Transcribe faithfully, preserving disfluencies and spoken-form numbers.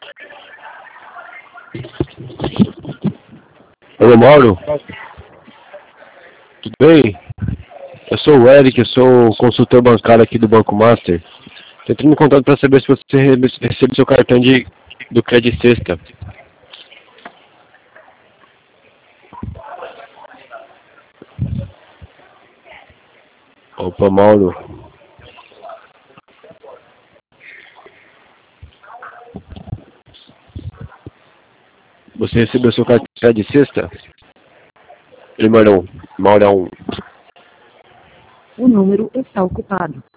Alô, Mauro? Tudo bem? Eu sou o Eric, eu sou o consultor bancário aqui do Banco Master. Estou entrando em contato para saber se você recebeu seu cartão de, do Credit Sexta. Opa, Mauro. Você recebeu seu cartão de sexta? Ele, Maurão. Maurão. O número está ocupado.